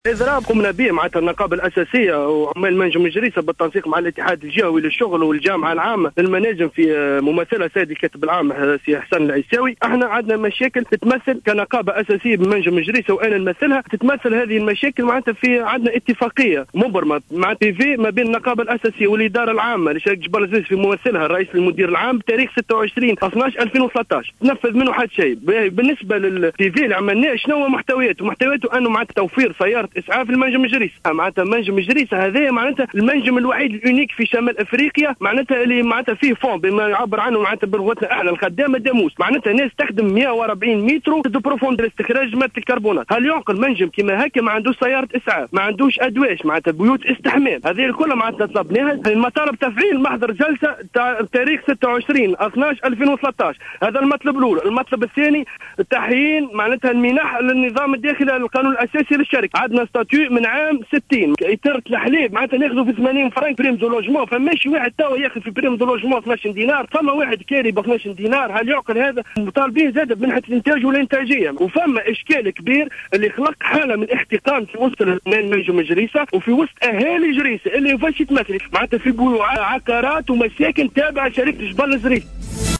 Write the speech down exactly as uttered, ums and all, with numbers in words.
إضراب قمنا به معناتها النقابة الأساسية وعمال منجم جريسة بالتنسيق مع الاتحاد الجهوي للشغل والجامعة العامة للمناجم في ممثلة سيد الكاتب العام سي حسن العيساوي. احنا عندنا مشاكل تتمثل كنقابة أساسية بمنجم جريسة وأنا نمثلها. تتمثل هذه المشاكل معناتها في عندنا اتفاقية مبرمة مع تي في ما بين النقابة الأساسية والإدارة العامة لشركة جبل العزيز في ممثلها الرئيس المدير العام بتاريخ ستة وعشرين اثناش ألفين وثلاثة عشر. تنفذ منه حد شيء. بالنسبة للتي في اللي عملناه شنو هو محتوياته؟ محتوياته أنه معناتها توفير سيارة اسعاف المنجم جريسة. معناتها منجم جريسة هذا معناتها المنجم الوحيد اليونيك في شمال افريقيا معناتها اللي معناتها فيه فون بما يعبر عنه معناتها بلغتنا احنا الخدامه داموس. معناتها ناس تخدم مئة وأربعين متر دو بروفوندر استخراج ماده الكربونات. هل يعقل منجم كما هكا ما عندوش سياره اسعاف، ما عندوش ادواش، معناتها بيوت استحمام؟ هذه الكل معناتها طلبناها. المطالب تفعيل محضر جلسه تاريخ ستة وعشرين اثناش ألفين وثلاثة عشر. هذا المطلب الاول. المطلب الثاني تحيين معناتها المنح للنظام الداخلي للقانون الاساسي للشركه. عندنا ستاتيو من عام ستين اثرة الحليب معناتها ناخذوا في ثمانين فرنك بريم دو لوجمون. فماشي واحد توا ياخذ في بريم دو لوجمون اثناش دينار، فما واحد كاري ب اثناش دينار. هل يعقل هذا؟ مطالبين زاد بمنحه الانتاج والانتاجيه. وفما اشكال كبير اللي خلق حاله من احتقان في وسط منجم جريسه وفي وسط اهالي جريسه اللي فاش يتمثل معناتها في عقارات ومساكن تابعه شركه جبل الزريس.